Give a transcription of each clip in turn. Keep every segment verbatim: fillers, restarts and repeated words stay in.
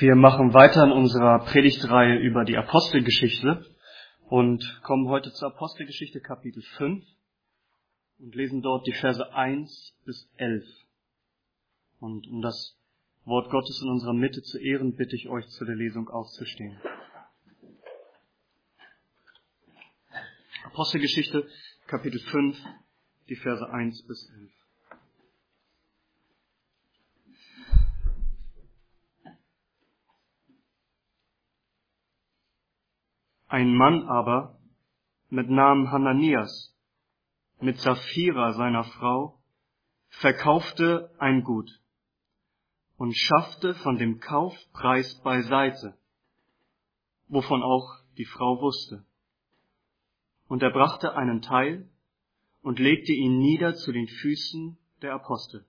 Wir machen weiter in unserer Predigtreihe über die Apostelgeschichte und kommen heute zur Apostelgeschichte Kapitel fünf und lesen dort die Verse eins bis elf. Und um das Wort Gottes in unserer Mitte zu ehren, bitte ich euch zu der Lesung aufzustehen. Apostelgeschichte Kapitel fünf, die Verse eins bis elf. Ein Mann aber mit Namen Hananias, mit Sapphira seiner Frau, verkaufte ein Gut und schaffte von dem Kaufpreis beiseite, wovon auch die Frau wusste. Und er brachte einen Teil und legte ihn nieder zu den Füßen der Apostel.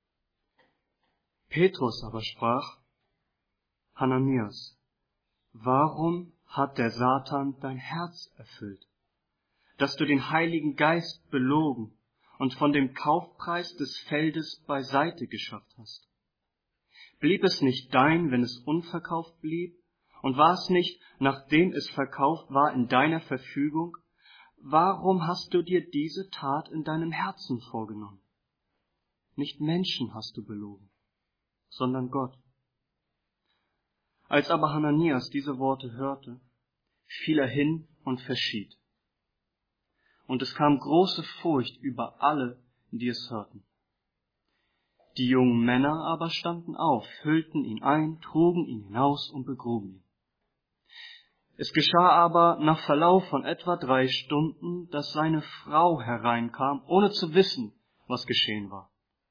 Petrus aber sprach: Hananias, warum hat der Satan dein Herz erfüllt, dass du den Heiligen Geist belogen und von dem Kaufpreis des Feldes beiseite geschafft hast? Blieb es nicht dein, wenn es unverkauft blieb? Und war es nicht, nachdem es verkauft war, in deiner Verfügung? Warum hast du dir diese Tat in deinem Herzen vorgenommen? Nicht Menschen hast du belogen, sondern Gott. Als aber Hananias diese Worte hörte, fiel er hin und verschied. Und es kam große Furcht über alle, die es hörten. Die jungen Männer aber standen auf, hüllten ihn ein, trugen ihn hinaus und begruben ihn. Es geschah aber nach Verlauf von etwa drei Stunden, dass seine Frau hereinkam, ohne zu wissen, was geschehen war.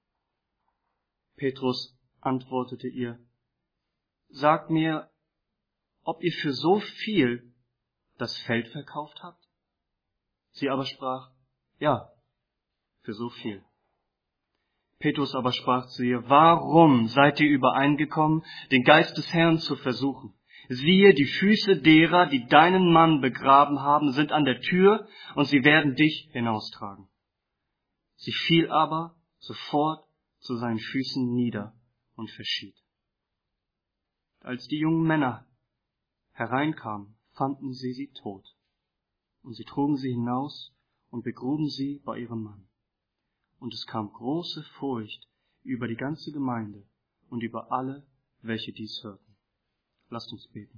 Petrus antwortete ihr: Sagt mir, ob ihr für so viel das Feld verkauft habt? Sie aber sprach: Ja, für so viel. Petrus aber sprach zu ihr: Warum seid ihr übereingekommen, den Geist des Herrn zu versuchen? Siehe, die Füße derer, die deinen Mann begraben haben, sind an der Tür, und sie werden dich hinaustragen. Sie fiel aber sofort zu seinen Füßen nieder und verschied. Als die jungen Männer hereinkamen, fanden sie sie tot. Und sie trugen sie hinaus und begruben sie bei ihrem Mann. Und es kam große Furcht über die ganze Gemeinde und über alle, welche dies hörten. Lasst uns beten.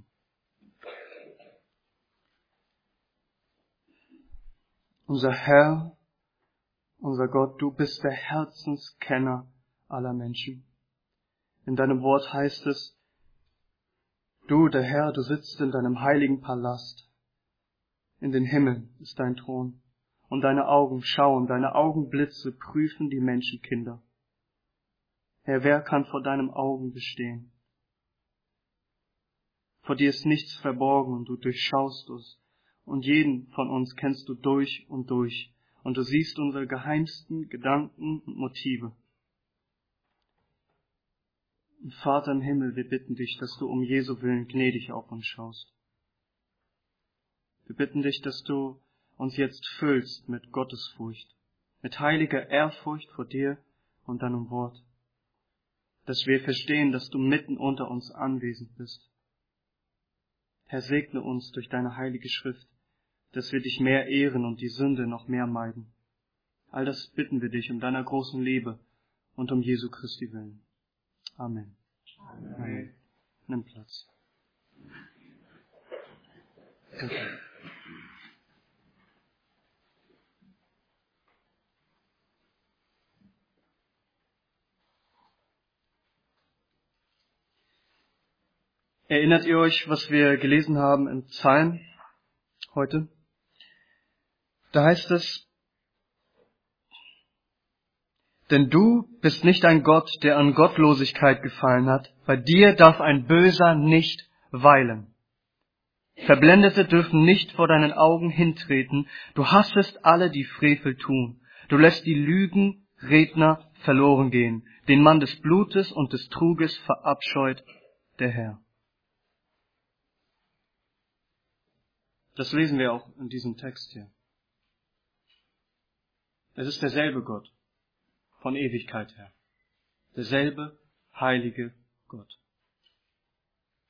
Unser Herr, unser Gott, du bist der Herzenskenner aller Menschen. In deinem Wort heißt es: Du, der Herr, du sitzt in deinem heiligen Palast. In den Himmeln ist dein Thron, und deine Augen schauen, deine Augenblitze prüfen die Menschenkinder. Herr, wer kann vor deinem Augen bestehen? Vor dir ist nichts verborgen, und du durchschaust uns, und jeden von uns kennst du durch und durch, und du siehst unsere geheimsten Gedanken und Motive. Und Vater im Himmel, wir bitten dich, dass du um Jesu Willen gnädig auf uns schaust. Wir bitten dich, dass du uns jetzt füllst mit Gottesfurcht, mit heiliger Ehrfurcht vor dir und deinem Wort, dass wir verstehen, dass du mitten unter uns anwesend bist. Herr, segne uns durch deine heilige Schrift, dass wir dich mehr ehren und die Sünde noch mehr meiden. All das bitten wir dich um deiner großen Liebe und um Jesu Christi willen. Amen. Amen. Amen. Nimm Platz. Okay. Erinnert ihr euch, was wir gelesen haben im Psalm heute? Da heißt es: Denn du bist nicht ein Gott, der an Gottlosigkeit gefallen hat. Bei dir darf ein Böser nicht weilen. Verblendete dürfen nicht vor deinen Augen hintreten. Du hassest alle, die Frevel tun. Du lässt die Lügenredner verloren gehen. Den Mann des Blutes und des Truges verabscheut der Herr. Das lesen wir auch in diesem Text hier. Es ist derselbe Gott von Ewigkeit her. Derselbe heilige Gott.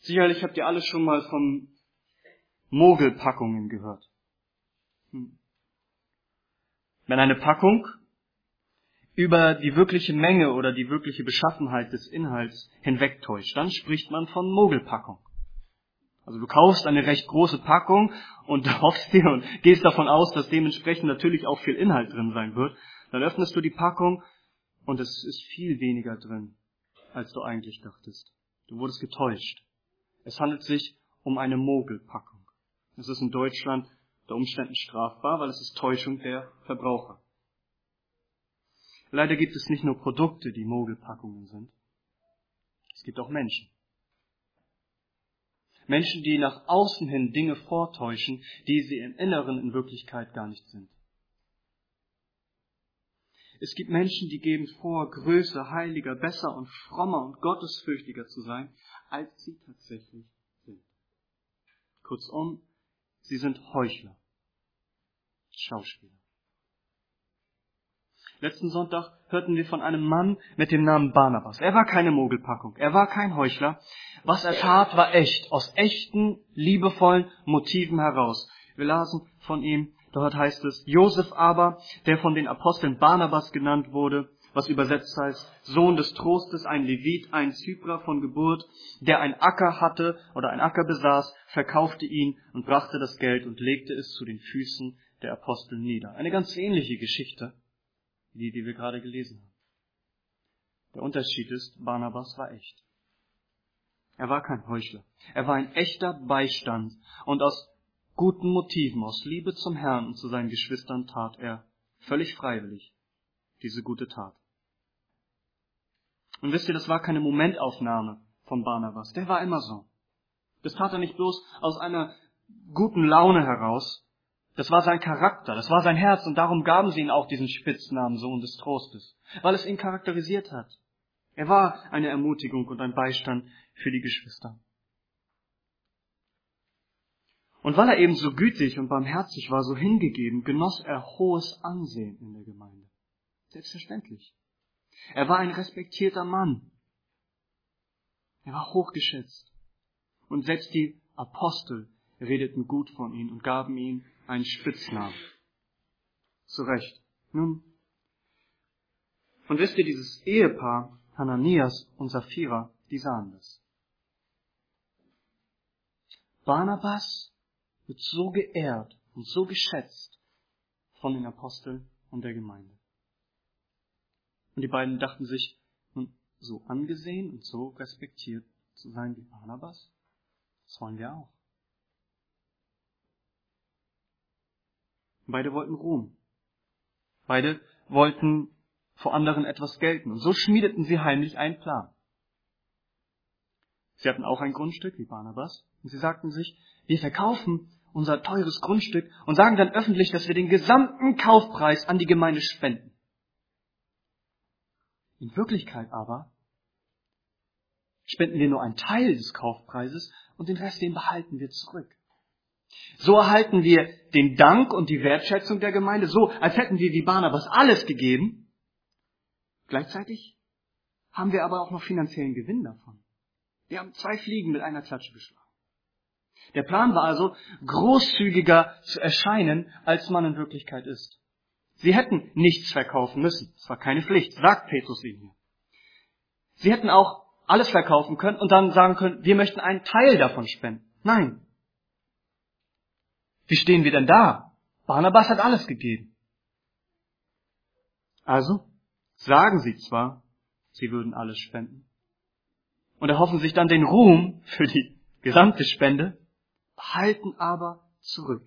Sicherlich habt ihr alle schon mal von Mogelpackungen gehört. Hm. Wenn eine Packung über die wirkliche Menge oder die wirkliche Beschaffenheit des Inhalts hinwegtäuscht, dann spricht man von Mogelpackung. Also du kaufst eine recht große Packung und hoffst dir und gehst davon aus, dass dementsprechend natürlich auch viel Inhalt drin sein wird. Dann öffnest du die Packung und es ist viel weniger drin, als du eigentlich dachtest. Du wurdest getäuscht. Es handelt sich um eine Mogelpackung. Es ist in Deutschland unter Umständen strafbar, weil es ist Täuschung der Verbraucher. Leider gibt es nicht nur Produkte, die Mogelpackungen sind. Es gibt auch Menschen. Menschen, die nach außen hin Dinge vortäuschen, die sie im Inneren in Wirklichkeit gar nicht sind. Es gibt Menschen, die geben vor, größer, heiliger, besser und frommer und gottesfürchtiger zu sein, als sie tatsächlich sind. Kurzum, sie sind Heuchler, Schauspieler. Letzten Sonntag hörten wir von einem Mann mit dem Namen Barnabas. Er war keine Mogelpackung, er war kein Heuchler. Was er tat, war echt, aus echten, liebevollen Motiven heraus. Wir lasen von ihm, dort heißt es, Josef aber, der von den Aposteln Barnabas genannt wurde, was übersetzt heißt, Sohn des Trostes, ein Levit, ein Zyprer von Geburt, der ein Acker hatte oder ein Acker besaß, verkaufte ihn und brachte das Geld und legte es zu den Füßen der Apostel nieder. Eine ganz ähnliche Geschichte, die, die wir gerade gelesen haben. Der Unterschied ist, Barnabas war echt. Er war kein Heuchler. Er war ein echter Beistand und aus guten Motiven, aus Liebe zum Herrn und zu seinen Geschwistern tat er völlig freiwillig diese gute Tat. Und wisst ihr, das war keine Momentaufnahme von Barnabas. Der war immer so. Das tat er nicht bloß aus einer guten Laune heraus. Das war sein Charakter, das war sein Herz und darum gaben sie ihm auch diesen Spitznamen Sohn des Trostes, weil es ihn charakterisiert hat. Er war eine Ermutigung und ein Beistand für die Geschwister. Und weil er eben so gütig und barmherzig war, so hingegeben, genoss er hohes Ansehen in der Gemeinde. Selbstverständlich. Er war ein respektierter Mann. Er war hochgeschätzt. Und selbst die Apostel redeten gut von ihm und gaben ihm einen Spitznamen. Zu Recht. Nun, und wisst ihr, dieses Ehepaar, Hananias und Sapphira, die sahen das. Barnabas wird so geehrt und so geschätzt von den Aposteln und der Gemeinde. Und die beiden dachten sich, nun, so angesehen und so respektiert zu sein wie Barnabas, das wollen wir auch. Beide wollten Ruhm. Beide wollten vor anderen etwas gelten. Und so schmiedeten sie heimlich einen Plan. Sie hatten auch ein Grundstück wie Barnabas. Und sie sagten sich, wir verkaufen unser teures Grundstück und sagen dann öffentlich, dass wir den gesamten Kaufpreis an die Gemeinde spenden. In Wirklichkeit aber spenden wir nur einen Teil des Kaufpreises und den Rest, den behalten wir zurück. So erhalten wir den Dank und die Wertschätzung der Gemeinde, so als hätten wir wie Barnabas alles gegeben. Gleichzeitig haben wir aber auch noch finanziellen Gewinn davon. Wir haben zwei Fliegen mit einer Klatsche geschlagen. Der Plan war also, großzügiger zu erscheinen, als man in Wirklichkeit ist. Sie hätten nichts verkaufen müssen. Das war keine Pflicht, sagt Petrus ihnen hier. Sie hätten auch alles verkaufen können und dann sagen können, wir möchten einen Teil davon spenden. Nein. Wie stehen wir denn da? Barnabas hat alles gegeben. Also sagen sie zwar, sie würden alles spenden und erhoffen sich dann den Ruhm für die gesamte Spende, behalten aber zurück.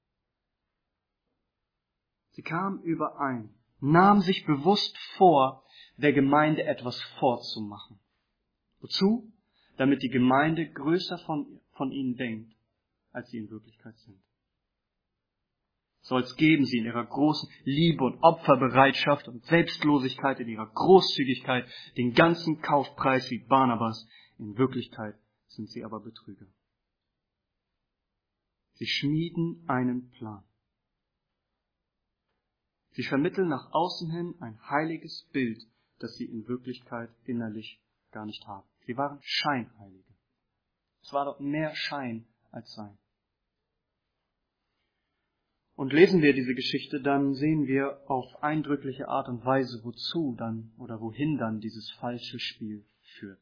Sie kamen überein, nahmen sich bewusst vor, der Gemeinde etwas vorzumachen. Wozu? Damit die Gemeinde größer von, von ihnen denkt, als sie in Wirklichkeit sind. So als geben sie in ihrer großen Liebe und Opferbereitschaft und Selbstlosigkeit, in ihrer Großzügigkeit den ganzen Kaufpreis wie Barnabas. In Wirklichkeit sind sie aber Betrüger. Sie schmieden einen Plan. Sie vermitteln nach außen hin ein heiliges Bild, das sie in Wirklichkeit innerlich gar nicht haben. Sie waren Scheinheilige. Es war dort mehr Schein als Sein. Und lesen wir diese Geschichte, dann sehen wir auf eindrückliche Art und Weise, wozu dann oder wohin dann dieses falsche Spiel führt.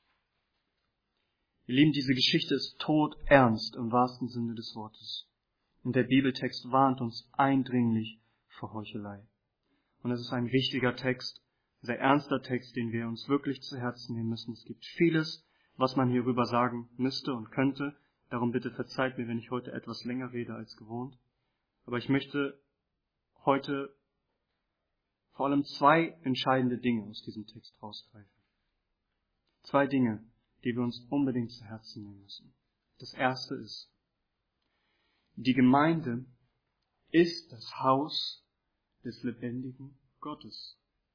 Ihr Lieben, diese Geschichte ist todernst im wahrsten Sinne des Wortes. Und der Bibeltext warnt uns eindringlich vor Heuchelei. Und es ist ein wichtiger Text, ein sehr ernster Text, den wir uns wirklich zu Herzen nehmen müssen. Es gibt vieles, was man hierüber sagen müsste und könnte. Darum bitte verzeiht mir, wenn ich heute etwas länger rede als gewohnt. Aber ich möchte heute vor allem zwei entscheidende Dinge aus diesem Text rausgreifen. Zwei Dinge, die wir uns unbedingt zu Herzen nehmen müssen. Das erste ist, die Gemeinde ist das Haus des lebendigen Gottes.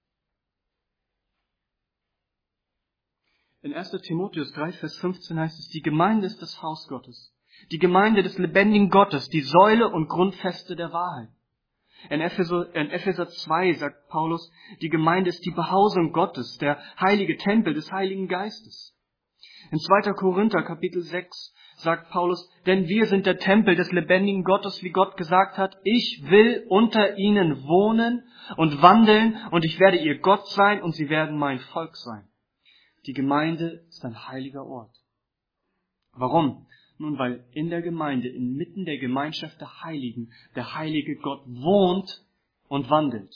In erster Timotheus drei, Vers fünfzehn heißt es, die Gemeinde ist das Haus Gottes. Die Gemeinde des lebendigen Gottes, die Säule und Grundfeste der Wahrheit. In Epheser, in Epheser zwei sagt Paulus, die Gemeinde ist die Behausung Gottes, der heilige Tempel des Heiligen Geistes. In zweiter Korinther Kapitel sechs sagt Paulus, denn wir sind der Tempel des lebendigen Gottes, wie Gott gesagt hat, ich will unter ihnen wohnen und wandeln und ich werde ihr Gott sein und sie werden mein Volk sein. Die Gemeinde ist ein heiliger Ort. Warum? Nun, weil in der Gemeinde, inmitten der Gemeinschaft der Heiligen, der heilige Gott wohnt und wandelt.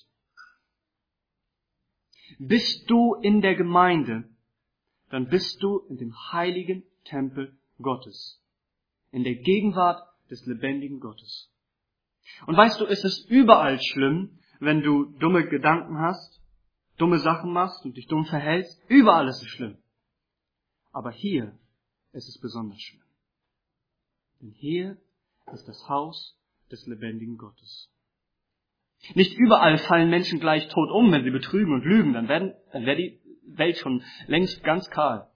Bist du in der Gemeinde, dann bist du in dem heiligen Tempel Gottes, in der Gegenwart des lebendigen Gottes. Und weißt du, es ist überall schlimm, wenn du dumme Gedanken hast, dumme Sachen machst und dich dumm verhältst. Überall ist es schlimm. Aber hier ist es besonders schlimm. Denn hier ist das Haus des lebendigen Gottes. Nicht überall fallen Menschen gleich tot um, wenn sie betrügen und lügen. Dann werden, dann wäre die Welt schon längst ganz kahl.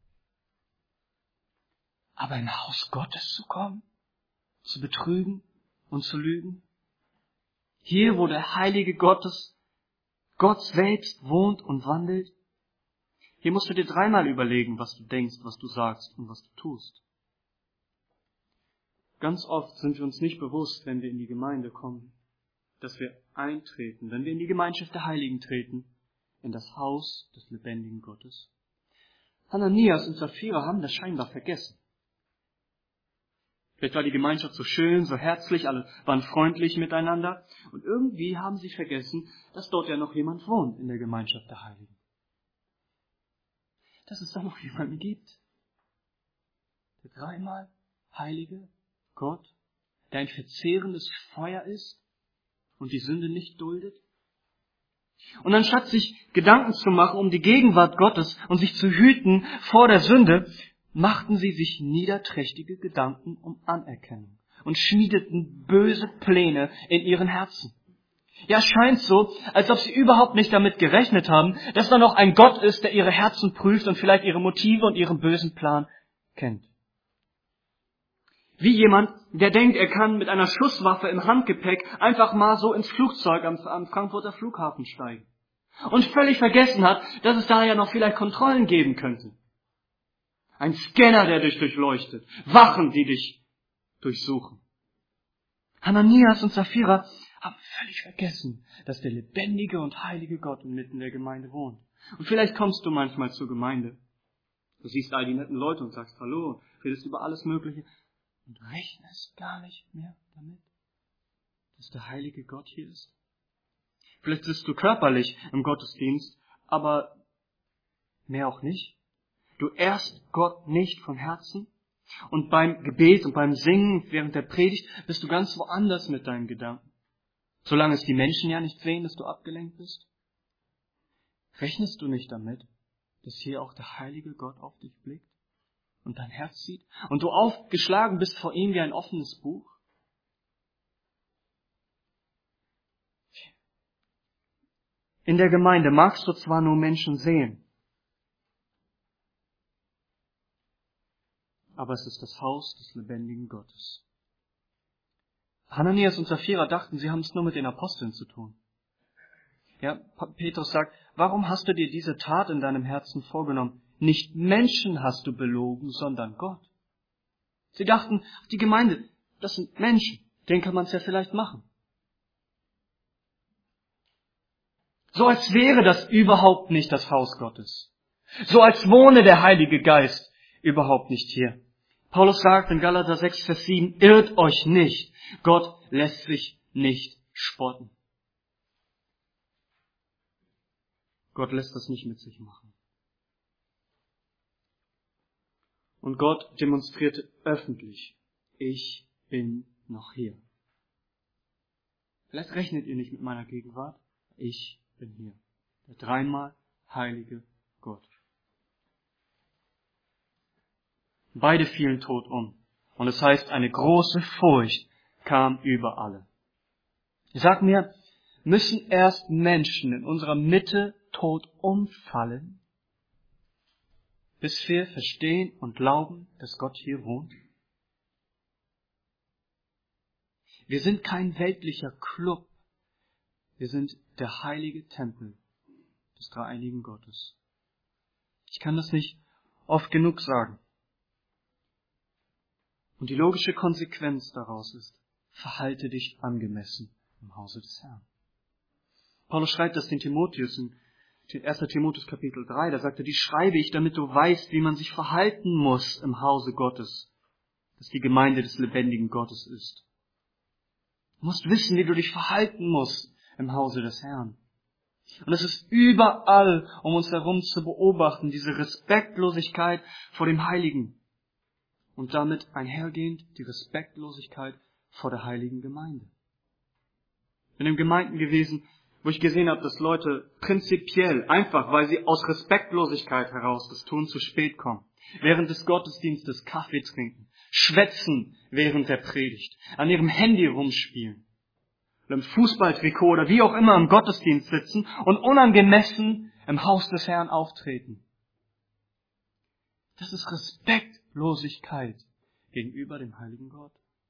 Aber in ein Haus Gottes zu kommen, zu betrügen und zu lügen, hier, wo der heilige Gottes, Gott selbst wohnt und wandelt, hier musst du dir dreimal überlegen, was du denkst, was du sagst und was du tust. Ganz oft sind wir uns nicht bewusst, wenn wir in die Gemeinde kommen, dass wir eintreten, wenn wir in die Gemeinschaft der Heiligen treten, in das Haus des lebendigen Gottes. Hananias und Sapphira haben das scheinbar vergessen. Vielleicht war die Gemeinschaft so schön, so herzlich, alle waren freundlich miteinander und irgendwie haben sie vergessen, dass dort ja noch jemand wohnt in der Gemeinschaft der Heiligen. Dass es da noch jemanden gibt, der dreimal heilige Gott, der ein verzehrendes Feuer ist und die Sünde nicht duldet. Und anstatt sich Gedanken zu machen um die Gegenwart Gottes und sich zu hüten vor der Sünde, machten sie sich niederträchtige Gedanken um Anerkennung und schmiedeten böse Pläne in ihren Herzen. Ja, es scheint so, als ob sie überhaupt nicht damit gerechnet haben, dass da noch ein Gott ist, der ihre Herzen prüft und vielleicht ihre Motive und ihren bösen Plan kennt. Wie jemand, der denkt, er kann mit einer Schusswaffe im Handgepäck einfach mal so ins Flugzeug am, am Frankfurter Flughafen steigen. Und völlig vergessen hat, dass es da ja noch vielleicht Kontrollen geben könnte. Ein Scanner, der dich durchleuchtet. Wachen, die dich durchsuchen. Hananias und Sapphira haben völlig vergessen, dass der lebendige und heilige Gott inmitten der Gemeinde wohnt. Und vielleicht kommst du manchmal zur Gemeinde. Du siehst all die netten Leute und sagst Hallo, redest über alles Mögliche. Und rechnest gar nicht mehr damit, dass der heilige Gott hier ist. Vielleicht sitzt du körperlich im Gottesdienst, aber mehr auch nicht. Du ehrst Gott nicht von Herzen. Und beim Gebet und beim Singen während der Predigt bist du ganz woanders mit deinen Gedanken. Solange es die Menschen ja nicht sehen, dass du abgelenkt bist. Rechnest du nicht damit, dass hier auch der heilige Gott auf dich blickt und dein Herz sieht und du aufgeschlagen bist vor ihm wie ein offenes Buch? In der Gemeinde magst du zwar nur Menschen sehen, aber es ist das Haus des lebendigen Gottes. Hananias und Sapphira dachten, sie haben es nur mit den Aposteln zu tun. Ja, Petrus sagt, warum hast du dir diese Tat in deinem Herzen vorgenommen? Nicht Menschen hast du belogen, sondern Gott. Sie dachten, die Gemeinde, das sind Menschen, denen kann man es ja vielleicht machen. So als wäre das überhaupt nicht das Haus Gottes. So als wohne der Heilige Geist überhaupt nicht hier. Paulus sagt in Galater sechs, Vers sieben, irrt euch nicht, Gott lässt sich nicht spotten. Gott lässt das nicht mit sich machen. Und Gott demonstrierte öffentlich, ich bin noch hier. Vielleicht rechnet ihr nicht mit meiner Gegenwart. Ich bin hier. Der dreimal heilige Gott. Beide fielen tot um. Und es heißt, eine große Furcht kam über alle. Ich sag mir, müssen erst Menschen in unserer Mitte tot umfallen, bis wir verstehen und glauben, dass Gott hier wohnt? Wir sind kein weltlicher Club. Wir sind der heilige Tempel des dreieinigen Gottes. Ich kann das nicht oft genug sagen. Und die logische Konsequenz daraus ist, verhalte dich angemessen im Hause des Herrn. Paulus schreibt das den Timotheus in erster Timotheus Kapitel drei, da sagt er, die schreibe ich, damit du weißt, wie man sich verhalten muss im Hause Gottes, das die Gemeinde des lebendigen Gottes ist. Du musst wissen, wie du dich verhalten musst im Hause des Herrn. Und es ist überall um uns herum zu beobachten, diese Respektlosigkeit vor dem Heiligen. Und damit einhergehend die Respektlosigkeit vor der heiligen Gemeinde. Ich bin in Gemeinden gewesen, wo ich gesehen habe, dass Leute prinzipiell, einfach weil sie aus Respektlosigkeit heraus das tun, zu spät kommen. Während des Gottesdienstes Kaffee trinken, schwätzen während der Predigt, an ihrem Handy rumspielen, oder im Fußballtrikot oder wie auch immer im Gottesdienst sitzen und unangemessen im Haus des Herrn auftreten. Das ist Respektlosigkeit gegenüber dem heiligen Gott.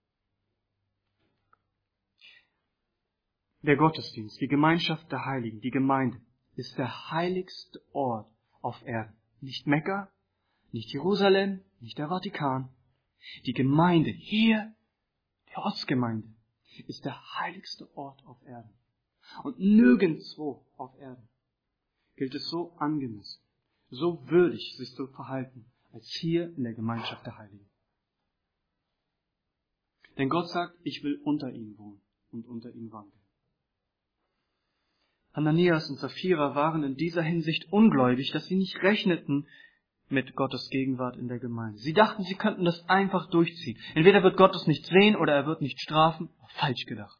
Der Gottesdienst, die Gemeinschaft der Heiligen, die Gemeinde, ist der heiligste Ort auf Erden. Nicht Mekka, nicht Jerusalem, nicht der Vatikan. Die Gemeinde, hier, die Ortsgemeinde, ist der heiligste Ort auf Erden. Und nirgendwo auf Erden gilt es so angemessen, so würdig, sich zu verhalten, als hier in der Gemeinschaft der Heiligen. Denn Gott sagt, ich will unter ihnen wohnen und unter ihnen wandeln. Hananias und Sapphira waren in dieser Hinsicht ungläubig, dass sie nicht rechneten mit Gottes Gegenwart in der Gemeinde. Sie dachten, sie könnten das einfach durchziehen. Entweder wird Gott es nicht sehen oder er wird nicht strafen. Falsch gedacht.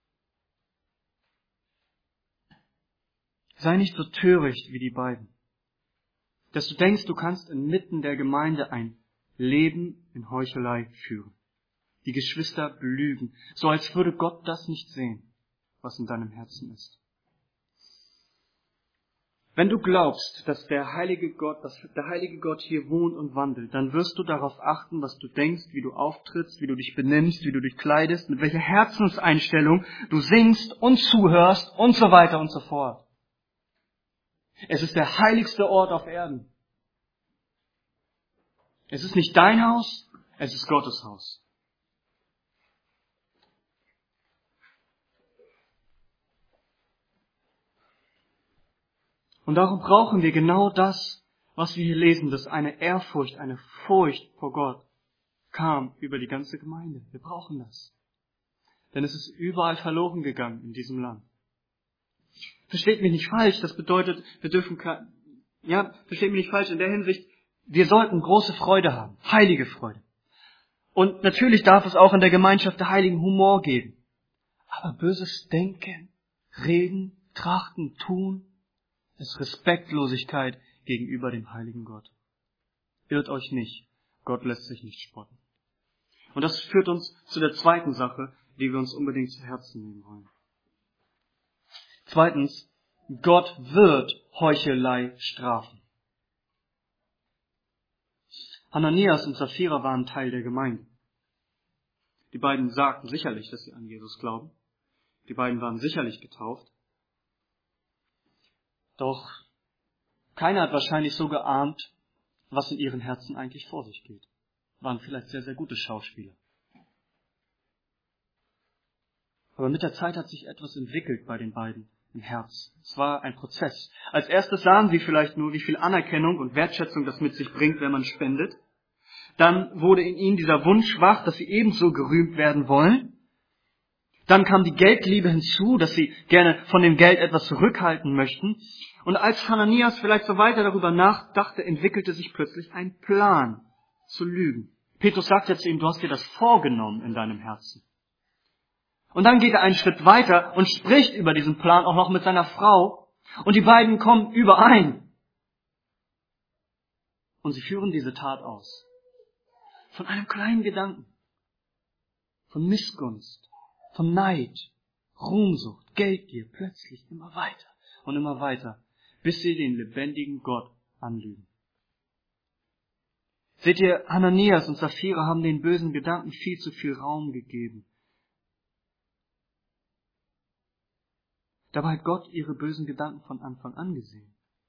Sei nicht so töricht wie die beiden, dass du denkst, du kannst inmitten der Gemeinde ein Leben in Heuchelei führen. Die Geschwister belügen, so als würde Gott das nicht sehen, was in deinem Herzen ist. Wenn du glaubst, dass der heilige Gott, dass der heilige Gott hier wohnt und wandelt, dann wirst du darauf achten, was du denkst, wie du auftrittst, wie du dich benimmst, wie du dich kleidest, mit welcher Herzenseinstellung du singst und zuhörst und so weiter und so fort. Es ist der heiligste Ort auf Erden. Es ist nicht dein Haus, es ist Gottes Haus. Und darum brauchen wir genau das, was wir hier lesen, dass eine Ehrfurcht, eine Furcht vor Gott kam über die ganze Gemeinde. Wir brauchen das. Denn es ist überall verloren gegangen in diesem Land. Versteht mich nicht falsch, das bedeutet, wir dürfen, ja, versteht mich nicht falsch in der Hinsicht, wir sollten große Freude haben, heilige Freude. Und natürlich darf es auch in der Gemeinschaft der Heiligen Humor geben. Aber böses Denken, Reden, Trachten, Tun, ist Respektlosigkeit gegenüber dem heiligen Gott. Irrt euch nicht, Gott lässt sich nicht spotten. Und das führt uns zu der zweiten Sache, die wir uns unbedingt zu Herzen nehmen wollen. Zweitens, Gott wird Heuchelei strafen. Hananias und Sapphira waren Teil der Gemeinde. Die beiden sagten sicherlich, dass sie an Jesus glauben. Die beiden waren sicherlich getauft. Doch keiner hat wahrscheinlich so geahnt, was in ihren Herzen eigentlich vor sich geht. waren vielleicht sehr, sehr gute Schauspieler. Aber mit der Zeit hat sich etwas entwickelt bei den beiden im Herz. Es war ein Prozess. Als erstes sahen sie vielleicht nur, wie viel Anerkennung und Wertschätzung das mit sich bringt, wenn man spendet. Dann wurde in ihnen dieser Wunsch wach, dass sie ebenso gerühmt werden wollen. Dann kam die Geldliebe hinzu, dass sie gerne von dem Geld etwas zurückhalten möchten. Und als Hananias vielleicht so weiter darüber nachdachte, entwickelte sich plötzlich ein Plan zu lügen. Petrus sagt ja zu ihm, du hast dir das vorgenommen in deinem Herzen. Und dann geht er einen Schritt weiter und spricht über diesen Plan auch noch mit seiner Frau. Und die beiden kommen überein. Und sie führen diese Tat aus. Von einem kleinen Gedanken. Von Missgunst. Von Neid. Ruhmsucht. Geldgier. Plötzlich immer weiter und immer weiter. Bis sie den lebendigen Gott anlügen. Seht ihr, Hananias und Sapphira haben den bösen Gedanken viel zu viel Raum gegeben. Dabei hat Gott ihre bösen Gedanken von Anfang an gesehen.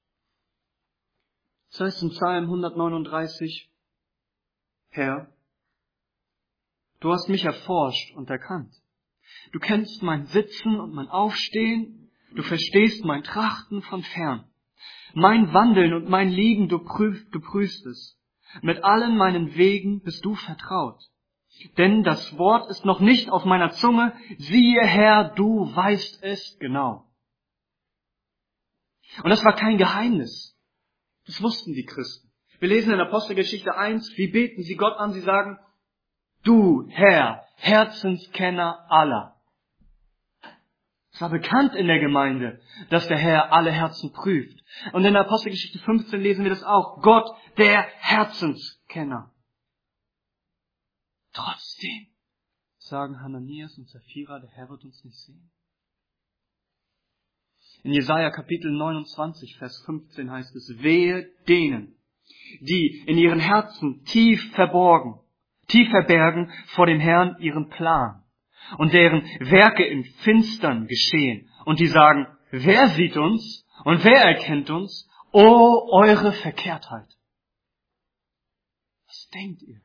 Das heißt im Psalm hundertneununddreißig, Herr, du hast mich erforscht und erkannt. Du kennst mein Sitzen und mein Aufstehen. Du verstehst mein Trachten von fern. Mein Wandeln und mein Liegen, du, prüf, du prüfst es. Mit allen meinen Wegen bist du vertraut. Denn das Wort ist noch nicht auf meiner Zunge. Siehe, Herr, du weißt es genau. Und das war kein Geheimnis. Das wussten die Christen. Wir lesen in Apostelgeschichte eins, wie beten sie Gott an? Sie sagen, du, Herr, Herzenskenner aller. Es war bekannt in der Gemeinde, dass der Herr alle Herzen prüft. Und in Apostelgeschichte fünfzehn lesen wir das auch. Gott, der Herzenskenner. Trotzdem sagen Hananias und Sapphira, der Herr wird uns nicht sehen. In Jesaja Kapitel neunundzwanzig, Vers fünfzehn heißt es, wehe denen, die in ihren Herzen tief verborgen, tief verbergen vor dem Herrn ihren Plan und deren Werke im Finstern geschehen und die sagen, wer sieht uns und wer erkennt uns? O eure Verkehrtheit. Was denkt ihr?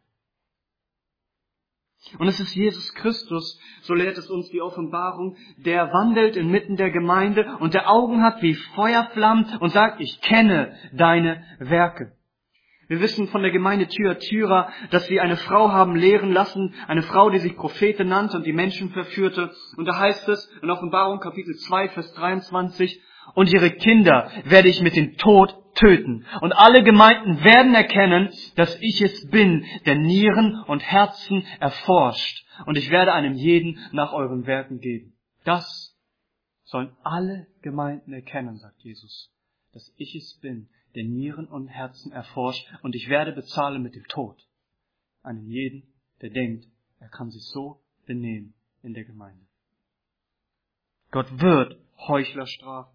Und es ist Jesus Christus, so lehrt es uns die Offenbarung, der wandelt inmitten der Gemeinde und der Augen hat wie Feuerflammen und sagt, ich kenne deine Werke. Wir wissen von der Gemeinde Thyatira, dass sie eine Frau haben lehren lassen, eine Frau, die sich Prophetin nannte und die Menschen verführte. Und da heißt es in Offenbarung Kapitel zwei, Vers dreiundzwanzig, und ihre Kinder werde ich mit dem Tod töten. Und alle Gemeinden werden erkennen, dass ich es bin, der Nieren und Herzen erforscht. Und ich werde einem jeden nach euren Werken geben. Das sollen alle Gemeinden erkennen, sagt Jesus, dass ich es bin, der Nieren und Herzen erforscht. Und ich werde bezahlen mit dem Tod einem jeden, der denkt, er kann sich so benehmen in der Gemeinde. Gott wird Heuchler strafen.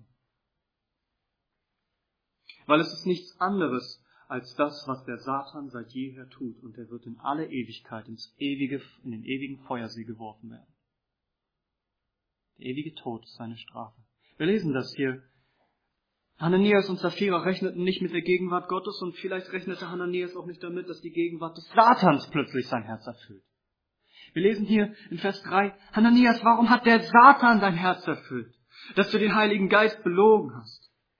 Weil es ist nichts anderes als das, was der Satan seit jeher tut. Und er wird in alle Ewigkeit ins ewige, in den ewigen Feuersee geworfen werden. Der ewige Tod ist seine Strafe. Wir lesen das hier. Hananias und Sapphira rechneten nicht mit der Gegenwart Gottes und vielleicht rechnete Hananias auch nicht damit, dass die Gegenwart des Satans plötzlich sein Herz erfüllt. Wir lesen hier in Vers drei, Hananias, warum hat der Satan dein Herz erfüllt, dass du den Heiligen Geist belogen hast?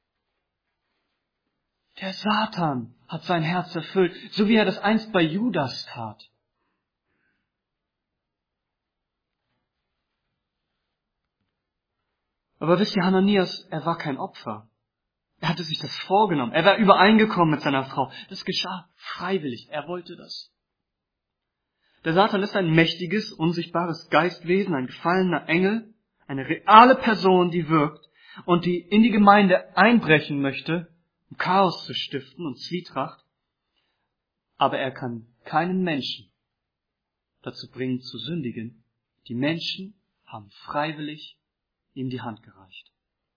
Der Satan hat sein Herz erfüllt, so wie er das einst bei Judas tat. Aber wisst ihr, Hananias, er war kein Opfer. Er hatte sich das vorgenommen. Er war übereingekommen mit seiner Frau. Das geschah freiwillig. Er wollte das. Der Satan ist ein mächtiges, unsichtbares Geistwesen, ein gefallener Engel, eine reale Person, die wirkt und die in die Gemeinde einbrechen möchte, um Chaos zu stiften und Zwietracht. Aber er kann keinen Menschen dazu bringen, zu sündigen. Die Menschen haben freiwillig ihm die Hand gereicht.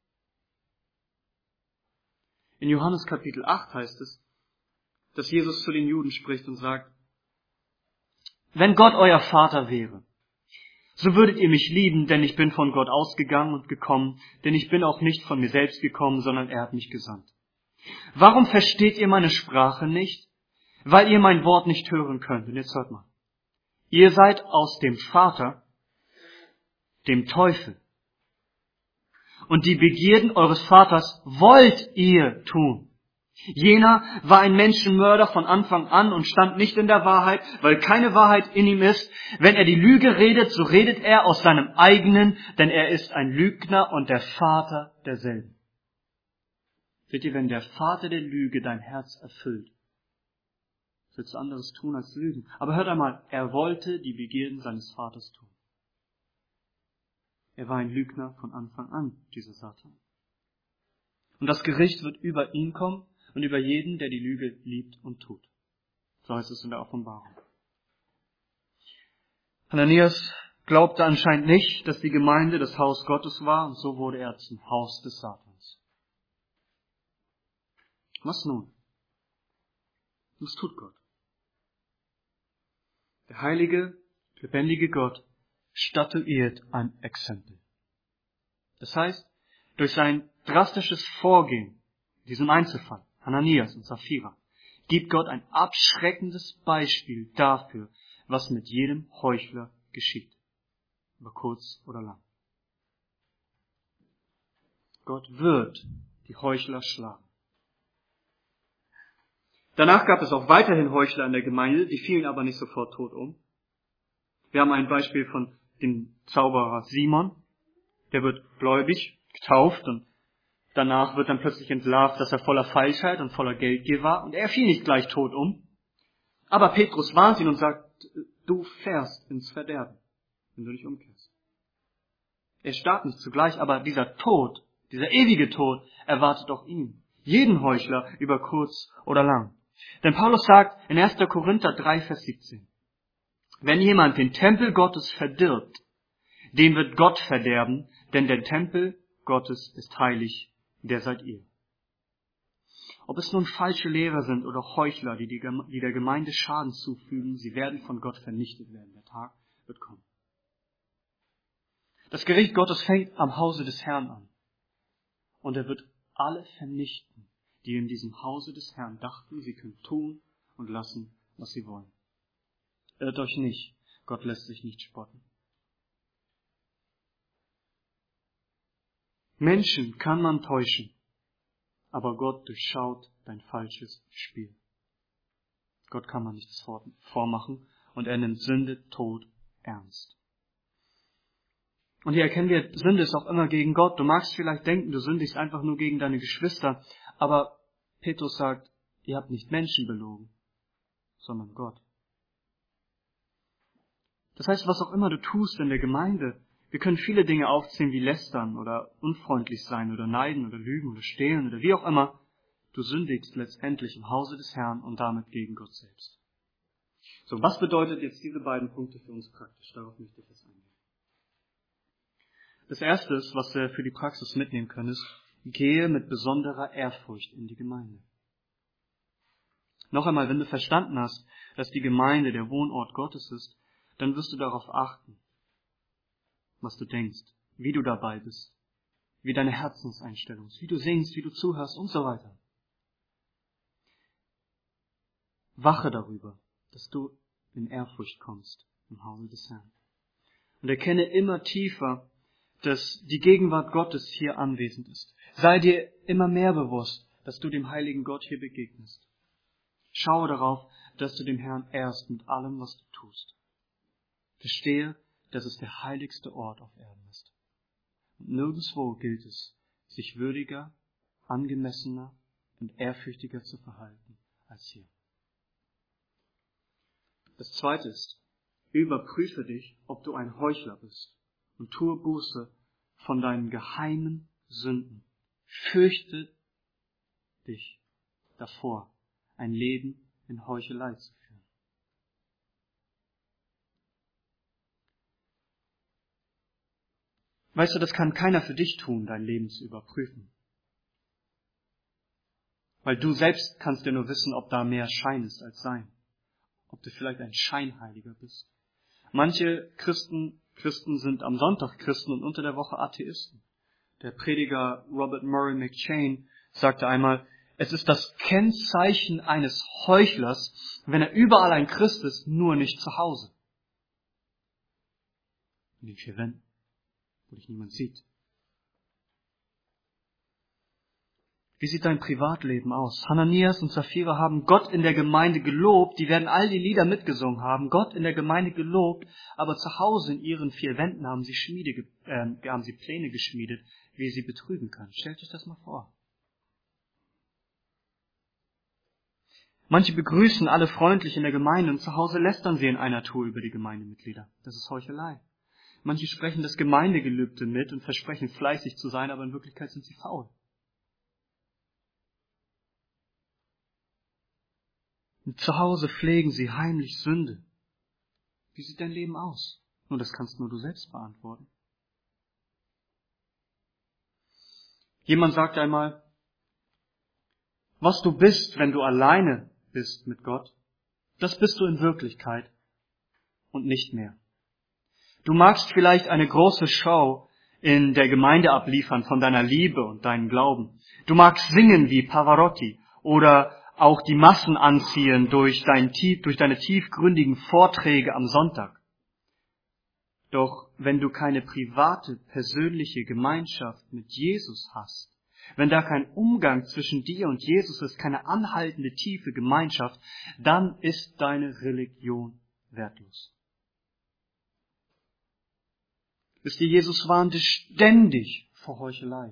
In Johannes Kapitel acht heißt es, dass Jesus zu den Juden spricht und sagt, wenn Gott euer Vater wäre, so würdet ihr mich lieben, denn ich bin von Gott ausgegangen und gekommen, denn ich bin auch nicht von mir selbst gekommen, sondern er hat mich gesandt. Warum versteht ihr meine Sprache nicht? weil ihr mein Wort nicht hören könnt. Und jetzt hört mal. Ihr seid aus dem Vater, dem Teufel. Und die Begierden eures Vaters wollt ihr tun. Jener war ein Menschenmörder von Anfang an und stand nicht in der Wahrheit, weil keine Wahrheit in ihm ist. Wenn er die Lüge redet, so redet er aus seinem eigenen, denn er ist ein Lügner und der Vater derselben. Seht ihr, wenn der Vater der Lüge dein Herz erfüllt, willst du anderes tun als lügen. Aber hört einmal, er wollte die Begierden seines Vaters tun. Er war ein Lügner von Anfang an, dieser Satan. Und das Gericht wird über ihn kommen und über jeden, der die Lüge liebt und tut. So heißt es in der Offenbarung. Hananias glaubte anscheinend nicht, dass die Gemeinde das Haus Gottes war, und so wurde er zum Haus des Satans. Was nun? Was tut Gott? Der heilige, lebendige Gott statuiert ein Exempel. Das heißt, durch sein drastisches Vorgehen, in diesem Einzelfall, Hananias und Sapphira, gibt Gott ein abschreckendes Beispiel dafür, was mit jedem Heuchler geschieht, über kurz oder lang. Gott wird die Heuchler schlagen. Danach gab es auch weiterhin Heuchler in der Gemeinde, die fielen aber nicht sofort tot um. Wir haben ein Beispiel von dem Zauberer Simon, der wird gläubig, getauft und danach wird dann plötzlich entlarvt, dass er voller Falschheit und voller Geldgier war und er fiel nicht gleich tot um. Aber Petrus warnt ihn und sagt, du fährst ins Verderben, wenn du dich umkehrst. Er starb nicht zugleich, aber dieser Tod, dieser ewige Tod erwartet auch ihn, jeden Heuchler über kurz oder lang. Denn Paulus sagt in erster Korinther drei, Vers siebzehn, wenn jemand den Tempel Gottes verdirbt, den wird Gott verderben, denn der Tempel Gottes ist heilig, der seid ihr. Ob es nun falsche Lehrer sind oder Heuchler, die, die, die der Gemeinde Schaden zufügen, sie werden von Gott vernichtet werden. Der Tag wird kommen. Das Gericht Gottes fängt am Hause des Herrn an. Und er wird alle vernichten, die in diesem Hause des Herrn dachten, sie können tun und lassen, was sie wollen. Irrt euch nicht, Gott lässt sich nicht spotten. Menschen kann man täuschen, aber Gott durchschaut dein falsches Spiel. Gott kann man nichts vormachen und er nimmt Sünde, Tod ernst. Und hier erkennen wir, Sünde ist auch immer gegen Gott. Du magst vielleicht denken, du sündigst einfach nur gegen deine Geschwister, aber Petrus sagt, ihr habt nicht Menschen belogen, sondern Gott. Das heißt, was auch immer du tust in der Gemeinde, wir können viele Dinge aufzählen wie lästern oder unfreundlich sein oder neiden oder lügen oder stehlen oder wie auch immer. Du sündigst letztendlich im Hause des Herrn und damit gegen Gott selbst. So, was bedeutet jetzt diese beiden Punkte für uns praktisch? Darauf möchte ich jetzt eingehen. Das Erste, was wir für die Praxis mitnehmen können, ist, gehe mit besonderer Ehrfurcht in die Gemeinde. Noch einmal, wenn du verstanden hast, dass die Gemeinde der Wohnort Gottes ist, dann wirst du darauf achten, was du denkst, wie du dabei bist, wie deine Herzenseinstellung ist, wie du singst, wie du zuhörst und so weiter. Wache darüber, dass du in Ehrfurcht kommst im Hause des Herrn. Und erkenne immer tiefer, dass die Gegenwart Gottes hier anwesend ist. Sei dir immer mehr bewusst, dass du dem heiligen Gott hier begegnest. Schaue darauf, dass du dem Herrn ehrst mit allem, was du tust. Verstehe, dass es der heiligste Ort auf Erden ist. Und nirgendwo gilt es, sich würdiger, angemessener und ehrfürchtiger zu verhalten als hier. Das Zweite ist, überprüfe dich, ob du ein Heuchler bist und tue Buße von deinen geheimen Sünden. Fürchte dich davor, ein Leben in Heuchelei zu führen. Weißt du, das kann keiner für dich tun, dein Leben zu überprüfen. Weil du selbst kannst ja nur wissen, ob da mehr Schein ist als Sein. Ob du vielleicht ein Scheinheiliger bist. Manche Christen, Christen sind am Sonntag Christen und unter der Woche Atheisten. Der Prediger Robert Murray McCheyne sagte einmal, Es ist das Kennzeichen eines Heuchlers, wenn er überall ein Christ ist, nur nicht zu Hause. In den vier Wänden, wo dich niemand sieht. Wie sieht dein Privatleben aus? Hananias und Sapphira haben Gott in der Gemeinde gelobt, die werden all die Lieder mitgesungen haben, Gott in der Gemeinde gelobt, aber zu Hause in ihren vier Wänden haben sie, Schmiede, äh, haben sie Pläne geschmiedet, wie sie betrügen können. Stellt euch das mal vor. Manche begrüßen alle freundlich in der Gemeinde und zu Hause lästern sie in einer Tour über die Gemeindemitglieder. Das ist Heuchelei. Manche sprechen das Gemeindegelübde mit und versprechen fleißig zu sein, aber in Wirklichkeit sind sie faul. Und zu Hause pflegen sie heimlich Sünde. Wie sieht dein Leben aus? Nur das kannst nur du selbst beantworten. Jemand sagte einmal, was du bist, wenn du alleine bist mit Gott, das bist du in Wirklichkeit und nicht mehr. Du magst vielleicht eine große Show in der Gemeinde abliefern von deiner Liebe und deinem Glauben. Du magst singen wie Pavarotti oder auch die Massen anziehen durch, dein, durch deine tiefgründigen Vorträge am Sonntag. Doch wenn du keine private, persönliche Gemeinschaft mit Jesus hast, wenn da kein Umgang zwischen dir und Jesus ist, keine anhaltende, tiefe Gemeinschaft, dann ist deine Religion wertlos. Wisst ihr, Jesus warnte ständig vor Heuchelei.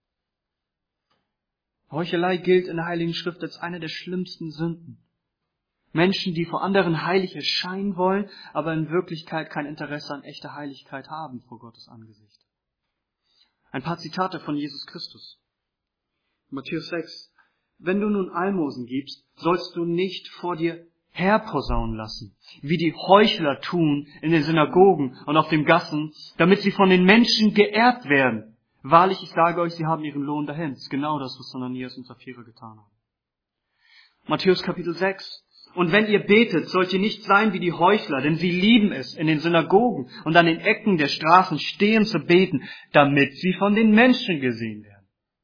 Heuchelei gilt in der Heiligen Schrift als eine der schlimmsten Sünden. Menschen, die vor anderen heilig erscheinen wollen, aber in Wirklichkeit kein Interesse an echter Heiligkeit haben vor Gottes Angesicht. Ein paar Zitate von Jesus Christus. Matthäus sechs. Wenn du nun Almosen gibst, sollst du nicht vor dir herposaunen lassen, wie die Heuchler tun in den Synagogen und auf den Gassen, damit sie von den Menschen geehrt werden. Wahrlich, ich sage euch, sie haben ihren Lohn dahin. Das ist genau das, was Hananias und Sapphira getan haben. Matthäus Kapitel sechs. Und wenn ihr betet, sollt ihr nicht sein wie die Heuchler, denn sie lieben es, in den Synagogen und an den Ecken der Straßen stehen zu beten, damit sie von den Menschen gesehen werden.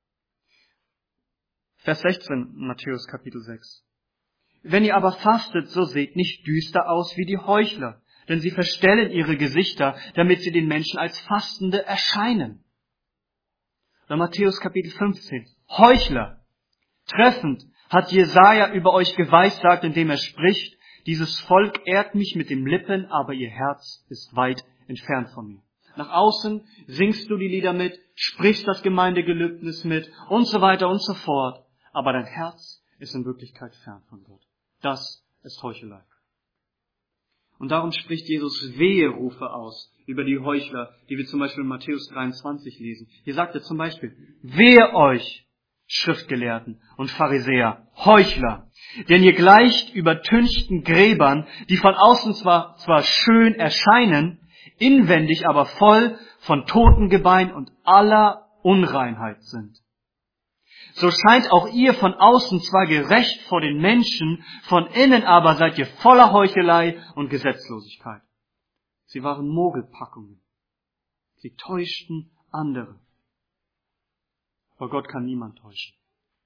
Vers sechzehn, Matthäus Kapitel sechs. Wenn ihr aber fastet, so seht nicht düster aus wie die Heuchler, denn sie verstellen ihre Gesichter, damit sie den Menschen als Fastende erscheinen. Oder Matthäus Kapitel fünfzehn. Heuchler! Treffend hat Jesaja über euch geweissagt, indem er spricht, dieses Volk ehrt mich mit den Lippen, aber ihr Herz ist weit entfernt von mir. Nach außen singst du die Lieder mit, sprichst das Gemeindegelübnis mit und so weiter und so fort, aber dein Herz ist in Wirklichkeit fern von Gott. Das ist Heuchelei. Und darum spricht Jesus Weherufe aus über die Heuchler, die wir zum Beispiel in Matthäus dreiundzwanzig lesen. Hier sagt er zum Beispiel, wehe euch, Schriftgelehrten und Pharisäer, Heuchler, denn ihr gleicht übertünchten Gräbern, die von außen zwar, zwar schön erscheinen, inwendig aber voll von Totengebein und aller Unreinheit sind. So scheint auch ihr von außen zwar gerecht vor den Menschen, von innen aber seid ihr voller Heuchelei und Gesetzlosigkeit. Sie waren Mogelpackungen. Sie täuschten andere. Aber Gott kann niemand täuschen.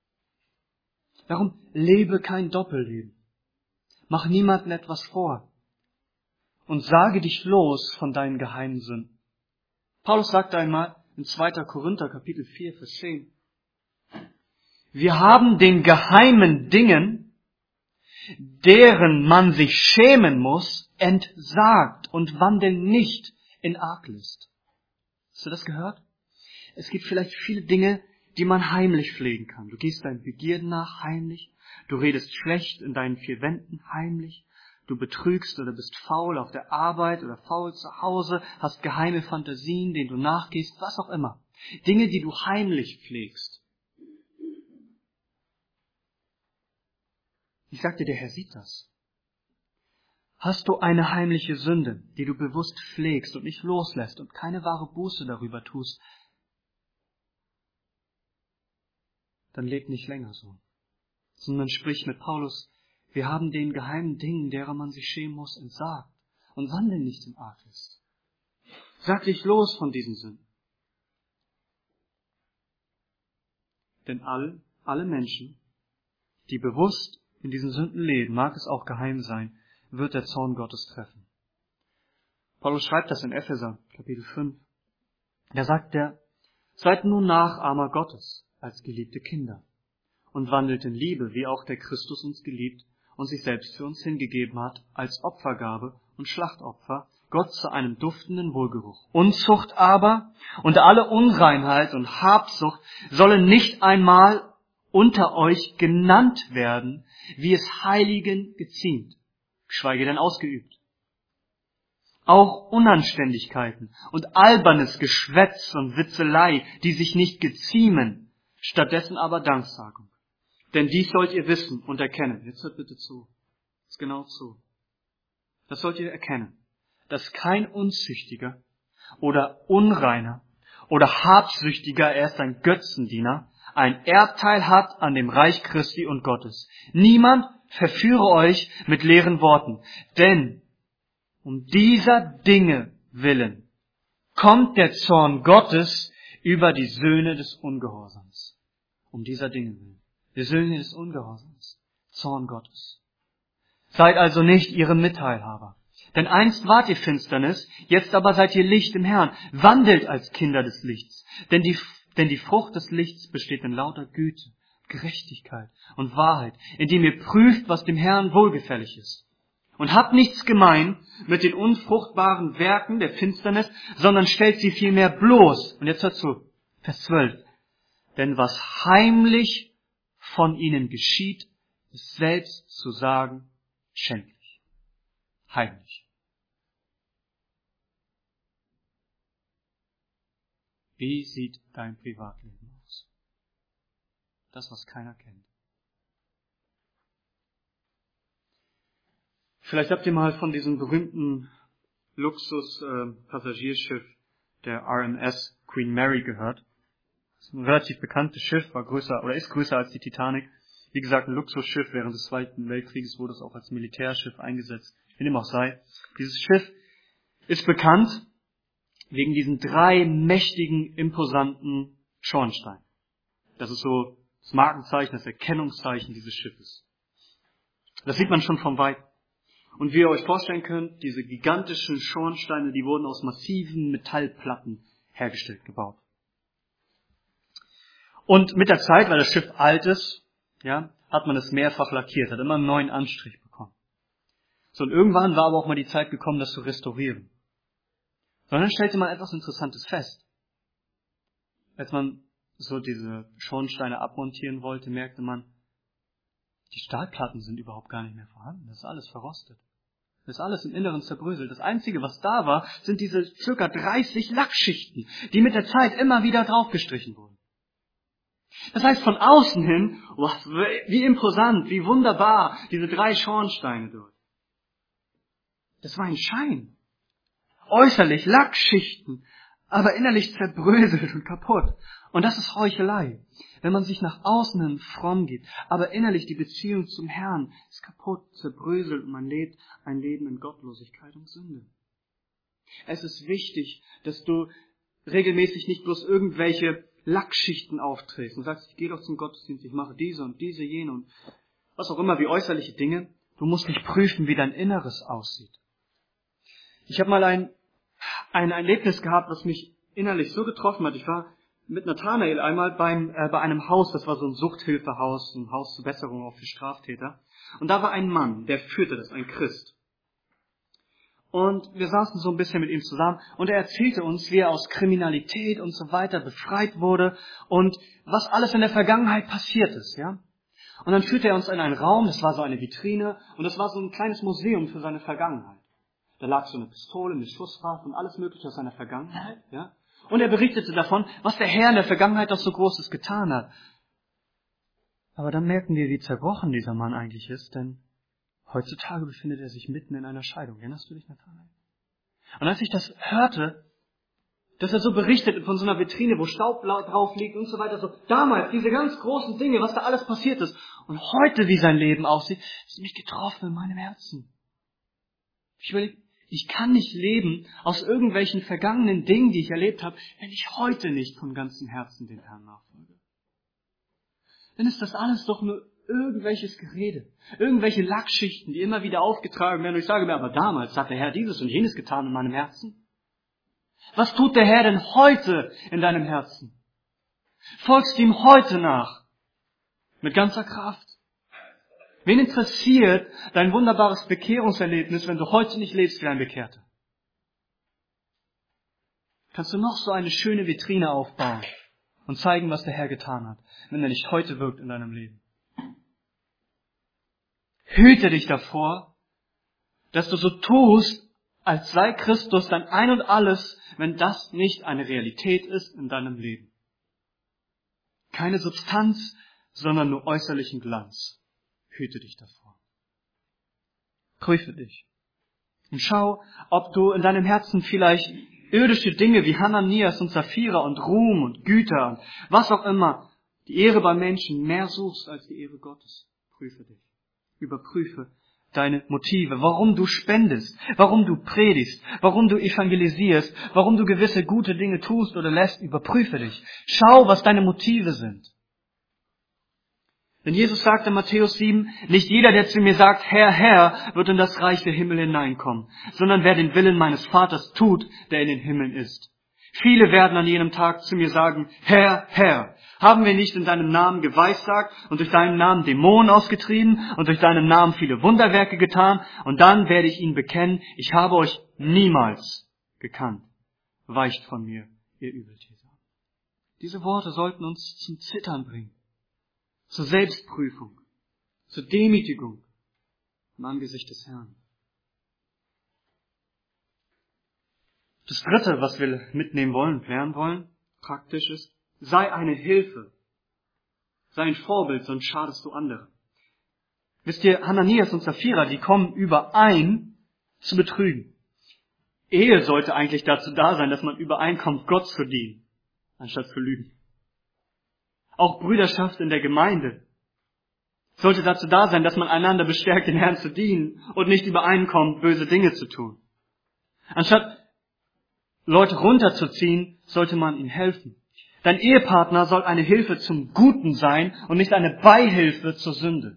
Darum lebe kein Doppelleben. Mach niemandem etwas vor. Und sage dich los von deinen geheimen Sünden. Paulus sagte einmal in zweiter Korinther Kapitel vier, Vers zehn, wir haben den geheimen Dingen, deren man sich schämen muss, entsagt und wandeln nicht in Arglist. Hast du das gehört? Es gibt vielleicht viele Dinge, die man heimlich pflegen kann. Du gehst deinen Begierden nach heimlich, du redest schlecht in deinen vier Wänden heimlich, du betrügst oder bist faul auf der Arbeit oder faul zu Hause, hast geheime Fantasien, denen du nachgehst, was auch immer. Dinge, die du heimlich pflegst. Ich sagte, der Herr sieht das. Hast du eine heimliche Sünde, die du bewusst pflegst und nicht loslässt und keine wahre Buße darüber tust, dann leb nicht länger so. Sondern sprich mit Paulus, wir haben den geheimen Dingen, derer man sich schämen muss, entsagt und wandel nicht in Arglist. Sag dich los von diesen Sünden. Denn all, alle Menschen die bewusst in diesen Sünden leben, mag es auch geheim sein, wird der Zorn Gottes treffen. Paulus schreibt das in Epheser, Kapitel fünf. Da sagt er, seid nun Nachahmer Gottes als geliebte Kinder und wandelt in Liebe, wie auch der Christus uns geliebt und sich selbst für uns hingegeben hat, als Opfergabe und Schlachtopfer, Gott zu einem duftenden Wohlgeruch. Unzucht aber und alle Unreinheit und Habsucht sollen nicht einmal unter euch genannt werden, wie es Heiligen geziemt, geschweige denn ausgeübt. Auch Unanständigkeiten und albernes Geschwätz und Witzelei, die sich nicht geziemen, stattdessen aber Danksagung. Denn dies sollt ihr wissen und erkennen. Jetzt hört bitte zu. Das ist genau zu. Das sollt ihr erkennen, dass kein Unzüchtiger oder Unreiner oder Habsüchtiger, er ist ein Götzendiener, ein Erbteil hat an dem Reich Christi und Gottes. Niemand verführe euch mit leeren Worten, denn um dieser Dinge willen kommt der Zorn Gottes über die Söhne des Ungehorsams. Um dieser Dinge willen. Die Söhne des Ungehorsams. Zorn Gottes. Seid also nicht ihre Mitteilhaber. Denn einst wart ihr Finsternis, jetzt aber seid ihr Licht im Herrn. Wandelt als Kinder des Lichts. Denn die, denn die Frucht des Lichts besteht in lauter Güte, Gerechtigkeit und Wahrheit, indem ihr prüft, was dem Herrn wohlgefällig ist. Und habt nichts gemein mit den unfruchtbaren Werken der Finsternis, sondern stellt sie vielmehr bloß. Und jetzt hört zu, Vers zwölf. Denn was heimlich von ihnen geschieht, ist selbst zu sagen schändlich. Heimlich. Wie sieht dein Privatleben aus? Das, was keiner kennt. Vielleicht habt ihr mal von diesem berühmten Luxus-Passagierschiff der R M S Queen Mary gehört. Das ist ein relativ bekanntes Schiff, war größer oder ist größer als die Titanic. Wie gesagt, ein Luxusschiff. Während des Zweiten Weltkrieges wurde es auch als Militärschiff eingesetzt. Wie dem auch sei. Dieses Schiff ist bekannt wegen diesen drei mächtigen, imposanten Schornsteinen. Das ist so das Markenzeichen, das Erkennungszeichen dieses Schiffes. Das sieht man schon vom Weiten. Und wie ihr euch vorstellen könnt, diese gigantischen Schornsteine, die wurden aus massiven Metallplatten hergestellt, gebaut. Und mit der Zeit, weil das Schiff alt ist, ja, hat man es mehrfach lackiert, hat immer einen neuen Anstrich bekommen. So, und irgendwann war aber auch mal die Zeit gekommen, das zu restaurieren. Und dann stellte man etwas Interessantes fest. Als man so diese Schornsteine abmontieren wollte, merkte man, die Stahlplatten sind überhaupt gar nicht mehr vorhanden. Das ist alles verrostet. Das ist alles im Inneren zerbröselt. Das Einzige, was da war, sind diese circa dreißig Lackschichten, die mit der Zeit immer wieder draufgestrichen wurden. Das heißt, von außen hin, wow, wie imposant, wie wunderbar, diese drei Schornsteine dort. Das war ein Schein. Äußerlich Lackschichten, aber innerlich zerbröselt und kaputt. Und das ist Heuchelei. Wenn man sich nach außen hin fromm gibt, aber innerlich die Beziehung zum Herrn ist kaputt, zerbröselt und man lebt ein Leben in Gottlosigkeit und Sünde. Es ist wichtig, dass du regelmäßig nicht bloß irgendwelche Lackschichten aufträgst und sagst, ich gehe doch zum Gottesdienst, ich mache diese und diese, jene und was auch immer wie äußerliche Dinge. Du musst nicht prüfen, wie dein Inneres aussieht. Ich habe mal ein, ein Erlebnis gehabt, was mich innerlich so getroffen hat. Ich war mit Nathanael einmal beim, äh, bei einem Haus, das war so ein Suchthilfehaus, ein Haus zur Besserung auch für Straftäter. Und da war ein Mann, der führte das, ein Christ. Und wir saßen so ein bisschen mit ihm zusammen und er erzählte uns, wie er aus Kriminalität und so weiter befreit wurde und was alles in der Vergangenheit passiert ist, ja. Und dann führte er uns in einen Raum, das war so eine Vitrine und das war so ein kleines Museum für seine Vergangenheit. Da lag so eine Pistole, eine Schusswaffe und alles Mögliche aus seiner Vergangenheit, ja. Und er berichtete davon, was der Herr in der Vergangenheit doch so Großes getan hat. Aber dann merken wir, wie zerbrochen dieser Mann eigentlich ist, denn heutzutage befindet er sich mitten in einer Scheidung. Erinnerst du dich, Nathanael? Und als ich das hörte, dass er so berichtet von so einer Vitrine, wo Staub drauf liegt und so weiter, so damals, diese ganz großen Dinge, was da alles passiert ist, und heute, wie sein Leben aussieht, ist mich getroffen in meinem Herzen. Ich will, ich kann nicht leben aus irgendwelchen vergangenen Dingen, die ich erlebt habe, wenn ich heute nicht von ganzem Herzen den Herrn nachfolge. Dann ist das alles doch nur irgendwelches Gerede, irgendwelche Lackschichten, die immer wieder aufgetragen werden. Und ich sage mir, aber damals hat der Herr dieses und jenes getan in meinem Herzen. Was tut der Herr denn heute in deinem Herzen? Folgst du ihm heute nach? Mit ganzer Kraft. Wen interessiert dein wunderbares Bekehrungserlebnis, wenn du heute nicht lebst wie ein Bekehrter? Kannst du noch so eine schöne Vitrine aufbauen und zeigen, was der Herr getan hat, wenn er nicht heute wirkt in deinem Leben? Hüte dich davor, dass du so tust, als sei Christus dein Ein und Alles, wenn das nicht eine Realität ist in deinem Leben. Keine Substanz, sondern nur äußerlichen Glanz. Hüte dich davor. Prüfe dich. Und schau, ob du in deinem Herzen vielleicht irdische Dinge wie Hananias und Sapphira und Ruhm und Güter und was auch immer, die Ehre bei Menschen mehr suchst als die Ehre Gottes. Prüfe dich. Überprüfe deine Motive, warum du spendest, warum du predigst, warum du evangelisierst, warum du gewisse gute Dinge tust oder lässt. Überprüfe dich. Schau, was deine Motive sind. Denn Jesus sagt in Matthäus sieben, nicht jeder, der zu mir sagt, Herr, Herr, wird in das Reich der Himmel hineinkommen, sondern wer den Willen meines Vaters tut, der in den Himmeln ist. Viele werden an jenem Tag zu mir sagen, Herr, Herr, haben wir nicht in deinem Namen geweissagt und durch deinen Namen Dämonen ausgetrieben und durch deinen Namen viele Wunderwerke getan? Und dann werde ich ihnen bekennen, ich habe euch niemals gekannt. Weicht von mir, ihr Übeltäter. Diese Worte sollten uns zum Zittern bringen. Zur Selbstprüfung, zur Demütigung im Angesicht des Herrn. Das Dritte, was wir mitnehmen wollen, lernen wollen, praktisch ist, sei eine Hilfe, sei ein Vorbild, sonst schadest du andere. Wisst ihr, Hananias und Sapphira, die kommen überein, zu betrügen. Ehe sollte eigentlich dazu da sein, dass man übereinkommt, Gott zu dienen, anstatt zu lügen. Auch Brüderschaft in der Gemeinde sollte dazu da sein, dass man einander bestärkt, den Herrn zu dienen und nicht übereinkommt, böse Dinge zu tun. Anstatt Leute runterzuziehen, sollte man ihnen helfen. Dein Ehepartner soll eine Hilfe zum Guten sein und nicht eine Beihilfe zur Sünde.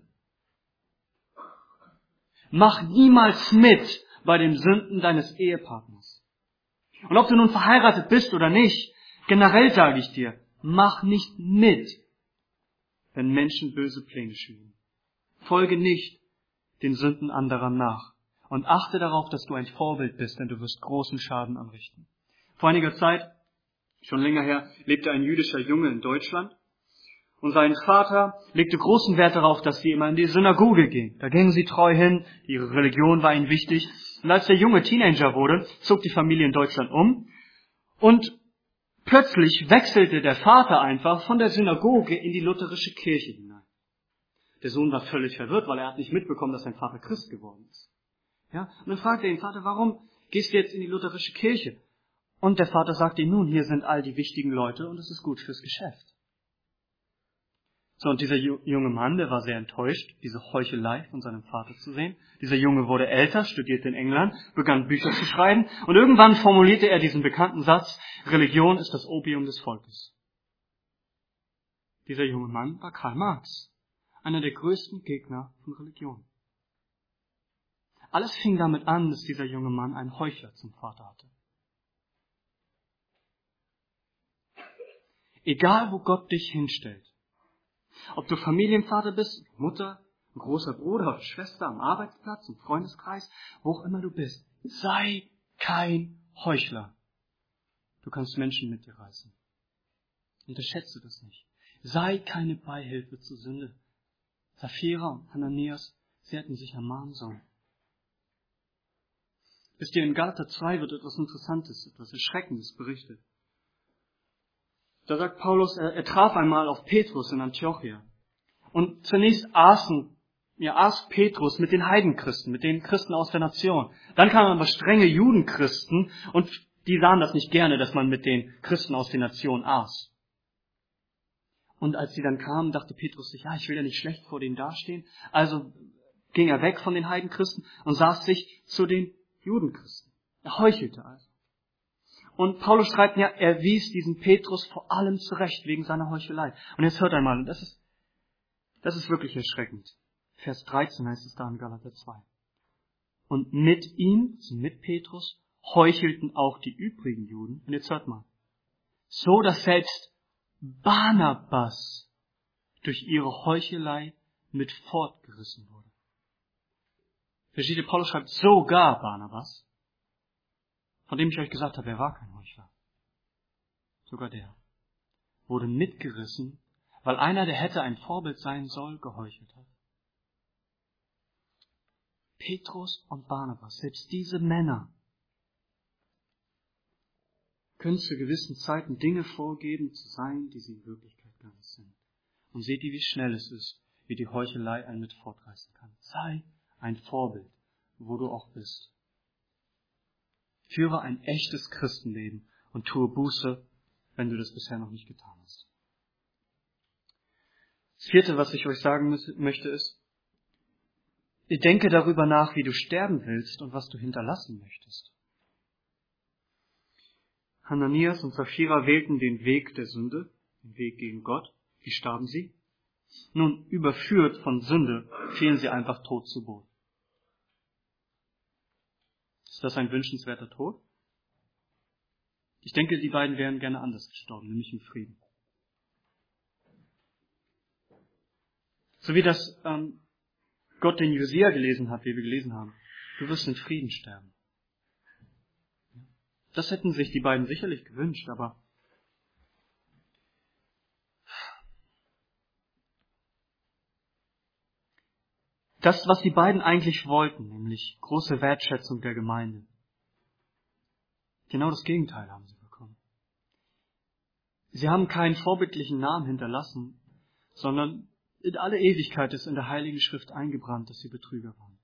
Mach niemals mit bei den Sünden deines Ehepartners. Und ob du nun verheiratet bist oder nicht, generell sage ich dir, mach nicht mit, wenn Menschen böse Pläne schmieden. Folge nicht den Sünden anderer nach. Und achte darauf, dass du ein Vorbild bist, denn du wirst großen Schaden anrichten. Vor einiger Zeit, schon länger her, lebte ein jüdischer Junge in Deutschland. Und sein Vater legte großen Wert darauf, dass sie immer in die Synagoge gingen. Da gingen sie treu hin, ihre Religion war ihnen wichtig. Und als der Junge Teenager wurde, zog die Familie in Deutschland um. Und plötzlich wechselte der Vater einfach von der Synagoge in die lutherische Kirche hinein. Der Sohn war völlig verwirrt, weil er hat nicht mitbekommen, dass sein Vater Christ geworden ist. Ja? Und dann fragte er ihn, Vater, warum gehst du jetzt in die lutherische Kirche? Und der Vater sagte ihm, nun, hier sind all die wichtigen Leute und es ist gut fürs Geschäft. So, und dieser junge Mann, der war sehr enttäuscht, diese Heuchelei von seinem Vater zu sehen. Dieser Junge wurde älter, studierte in England, begann Bücher zu schreiben und irgendwann formulierte er diesen bekannten Satz, Religion ist das Opium des Volkes. Dieser junge Mann war Karl Marx, einer der größten Gegner von Religion. Alles fing damit an, dass dieser junge Mann einen Heuchler zum Vater hatte. Egal, wo Gott dich hinstellt, ob du Familienvater bist, Mutter, ein großer Bruder oder Schwester am Arbeitsplatz, im Freundeskreis, wo auch immer du bist, sei kein Heuchler. Du kannst Menschen mit dir reißen. Unterschätze das nicht. Sei keine Beihilfe zur Sünde. Sapphira und Hananias, sie hätten sich ermahnen sollen. Wisst ihr, in Galater zwei wird etwas Interessantes, etwas Erschreckendes berichtet. Da sagt Paulus, er, er traf einmal auf Petrus in Antiochia. Und zunächst aßen, ja, aß Petrus mit den Heidenchristen, mit den Christen aus der Nation. Dann kamen aber strenge Judenchristen und die sahen das nicht gerne, dass man mit den Christen aus der Nation aß. Und als sie dann kamen, dachte Petrus sich, ja, ich will ja nicht schlecht vor denen dastehen. Also ging er weg von den Heidenchristen und saß sich zu den Judenchristen. Er heuchelte also. Und Paulus schreibt ja, er wies diesen Petrus vor allem zurecht wegen seiner Heuchelei. Und jetzt hört einmal, und das ist, Das ist wirklich erschreckend. Vers dreizehn heißt es da in Galater zwei. Und mit ihm, also mit Petrus, heuchelten auch die übrigen Juden. Und jetzt hört mal. So, dass selbst Barnabas durch ihre Heuchelei mit fortgerissen wurde. Versteht ihr, Paulus schreibt sogar Barnabas, von dem ich euch gesagt habe, er war kein Heuchler. Sogar der wurde mitgerissen, weil einer, der hätte ein Vorbild sein soll, geheuchelt hat. Petrus und Barnabas, selbst diese Männer, können zu gewissen Zeiten Dinge vorgeben zu sein, die sie in Wirklichkeit gar nicht sind. Und seht ihr, wie schnell es ist, wie die Heuchelei einen mit fortreißen kann. Sei ein Vorbild, wo du auch bist. Führe ein echtes Christenleben und tue Buße, wenn du das bisher noch nicht getan hast. Das vierte, was ich euch sagen möchte, ist, denke darüber nach, wie du sterben willst und was du hinterlassen möchtest. Hananias und Sapphira wählten den Weg der Sünde, den Weg gegen Gott. Wie starben sie? Nun, überführt von Sünde, fielen sie einfach tot zu Boden. Ist das ein wünschenswerter Tod? Ich denke, die beiden wären gerne anders gestorben, nämlich im Frieden. So wie das ähm, Gott den Josia gelesen hat, wie wir gelesen haben. Du wirst in Frieden sterben. Das hätten sich die beiden sicherlich gewünscht, aber das, was die beiden eigentlich wollten, nämlich große Wertschätzung der Gemeinde, genau das Gegenteil haben sie bekommen. Sie haben keinen vorbildlichen Namen hinterlassen, sondern in alle Ewigkeit ist in der Heiligen Schrift eingebrannt, dass sie Betrüger waren.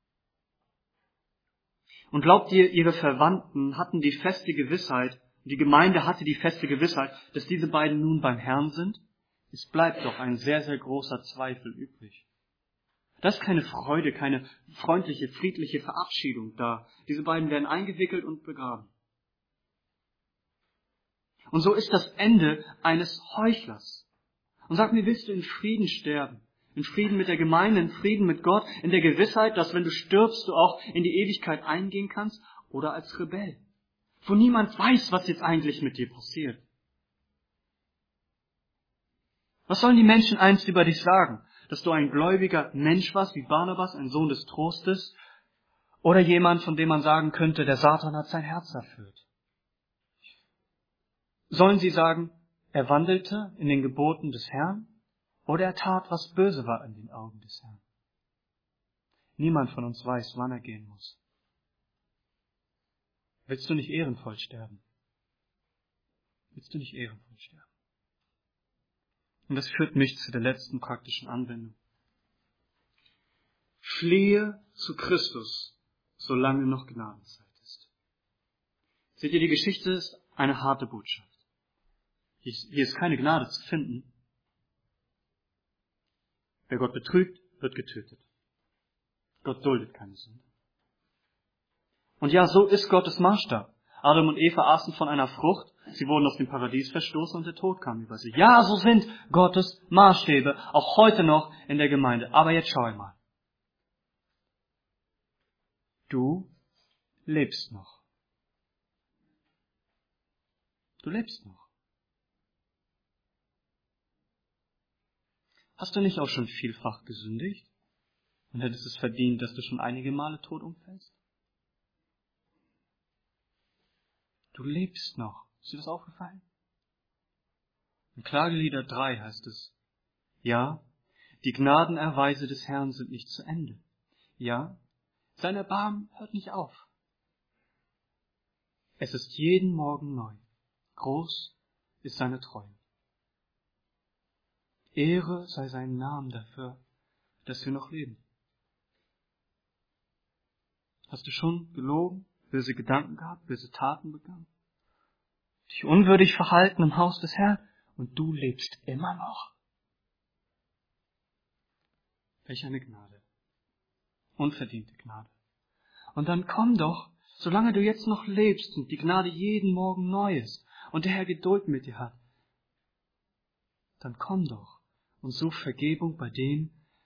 Und glaubt ihr, ihre Verwandten hatten die feste Gewissheit, die Gemeinde hatte die feste Gewissheit, dass diese beiden nun beim Herrn sind? Es bleibt doch ein sehr, sehr großer Zweifel übrig. Da ist keine Freude, keine freundliche, friedliche Verabschiedung da. Diese beiden werden eingewickelt und begraben. Und so ist das Ende eines Heuchlers. Und sag mir, willst du in Frieden sterben? In Frieden mit der Gemeinde, in Frieden mit Gott, in der Gewissheit, dass wenn du stirbst, du auch in die Ewigkeit eingehen kannst? Oder als Rebell, wo niemand weiß, was jetzt eigentlich mit dir passiert? Was sollen die Menschen einst über dich sagen? Dass du ein gläubiger Mensch warst, wie Barnabas, ein Sohn des Trostes? Oder jemand, von dem man sagen könnte, der Satan hat sein Herz erfüllt? Sollen sie sagen, er wandelte in den Geboten des Herrn? Oder er tat, was böse war in den Augen des Herrn? Niemand von uns weiß, wann er gehen muss. Willst du nicht ehrenvoll sterben? Willst du nicht ehrenvoll sterben? Und das führt mich zu der letzten praktischen Anwendung. Fliehe zu Christus, solange noch Gnadenzeit ist. Seht ihr, die Geschichte ist eine harte Botschaft. Hier ist keine Gnade zu finden. Wer Gott betrügt, wird getötet. Gott duldet keine Sünde. Und ja, so ist Gottes Maßstab. Adam und Eva aßen von einer Frucht, sie wurden aus dem Paradies verstoßen und der Tod kam über sie. Ja, so sind Gottes Maßstäbe, auch heute noch in der Gemeinde. Aber jetzt schau einmal. Du lebst noch. Du lebst noch. Hast du nicht auch schon vielfach gesündigt und hättest es verdient, dass du schon einige Male tot umfällst? Du lebst noch. Ist dir das aufgefallen? In Klagelieder drei heißt es, ja, die Gnadenerweise des Herrn sind nicht zu Ende. Ja, sein Erbarmen hört nicht auf. Es ist jeden Morgen neu. Groß ist seine Treue. Ehre sei seinem Namen dafür, dass wir noch leben. Hast du schon gelogen, böse Gedanken gehabt, böse Taten begangen? Dich unwürdig verhalten im Haus des Herrn und du lebst immer noch. Welch eine Gnade. Unverdiente Gnade. Und dann komm doch, solange du jetzt noch lebst und die Gnade jeden Morgen neu ist und der Herr Geduld mit dir hat, dann komm doch und such Vergebung bei dem,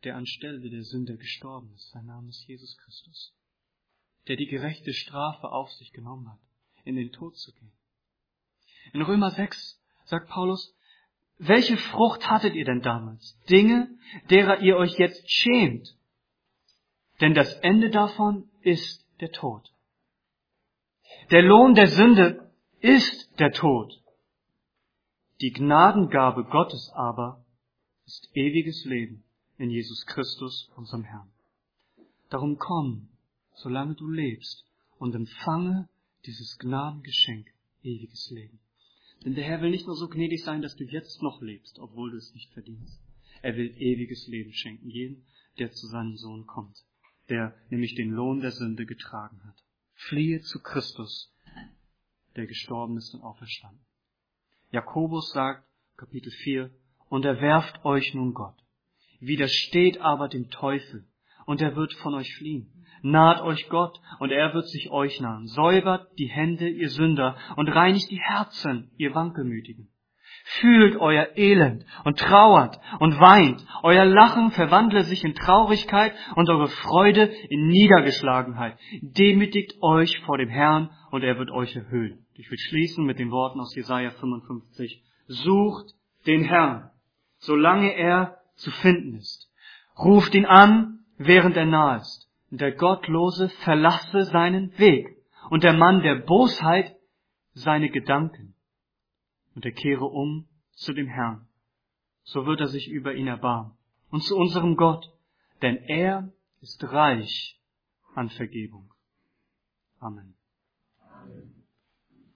der anstelle der Sünder gestorben ist. Sein Name ist Jesus Christus, der die gerechte Strafe auf sich genommen hat, in den Tod zu gehen. In Römer sechs sagt Paulus, welche Frucht hattet ihr denn damals? Dinge, derer ihr euch jetzt schämt. Denn das Ende davon ist der Tod. Der Lohn der Sünde ist der Tod. Die Gnadengabe Gottes aber ist ewiges Leben in Jesus Christus, unserem Herrn. Darum komm, solange du lebst, und empfange dieses Gnadengeschenk, ewiges Leben. Denn der Herr will nicht nur so gnädig sein, dass du jetzt noch lebst, obwohl du es nicht verdienst. Er will ewiges Leben schenken, jedem, der zu seinem Sohn kommt, der nämlich den Lohn der Sünde getragen hat. Fliehe zu Christus, der gestorben ist und auferstanden. Jakobus sagt, Kapitel vier, und erwerft euch nun Gott. Widersteht aber dem Teufel, und er wird von euch fliehen. Naht euch Gott, und er wird sich euch nahen. Säubert die Hände, ihr Sünder, und reinigt die Herzen, ihr Wankelmütigen. Fühlt euer Elend und trauert und weint. Euer Lachen verwandle sich in Traurigkeit und eure Freude in Niedergeschlagenheit. Demütigt euch vor dem Herrn, und er wird euch erhöhen. Ich will schließen mit den Worten aus Jesaja fünfundfünfzig. Sucht den Herrn, solange er zu finden ist. Ruft ihn an, während er nahe ist. Und der Gottlose verlasse seinen Weg, und der Mann der Bosheit seine Gedanken. Und er kehre um zu dem Herrn. So wird er sich über ihn erbarmen. Und zu unserem Gott, denn er ist reich an Vergebung. Amen. Amen.